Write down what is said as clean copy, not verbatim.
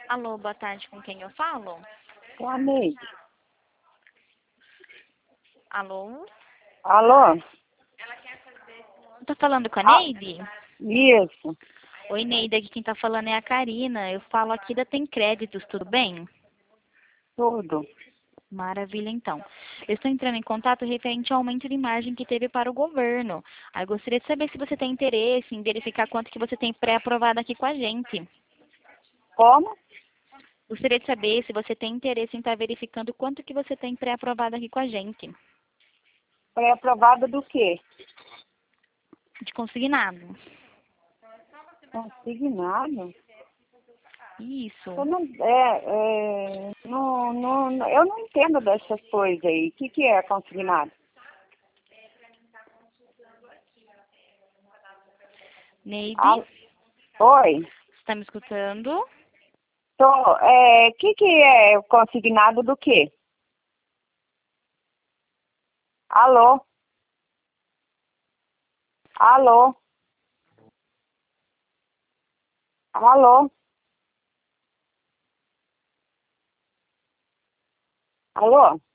Alô, boa tarde, com quem eu falo? Com a Neide. Alô? Alô? Eu tô falando com a Ah, Neide? isso, Oi, Neide, aqui quem tá falando é a Karina. Eu falo aqui da Tem Créditos, tudo bem? tudo. Maravilha, então. Eu estou entrando em contato referente ao aumento de margem que teve para o governo. Aí eu gostaria de saber se você tem interesse em verificar quanto que você tem pré-aprovado aqui com a gente. Como? Gostaria de saber se você tem interesse em estar verificando quanto que você tem pré-aprovado aqui com a gente. Pré-aprovada do quê? De consignado. Consignado? Isso. Eu eu não entendo dessas coisas aí. O que é consignado? Neide, Ah, oi? está me escutando? O que é consignado do quê? Alô? Alô? Alô? Alô?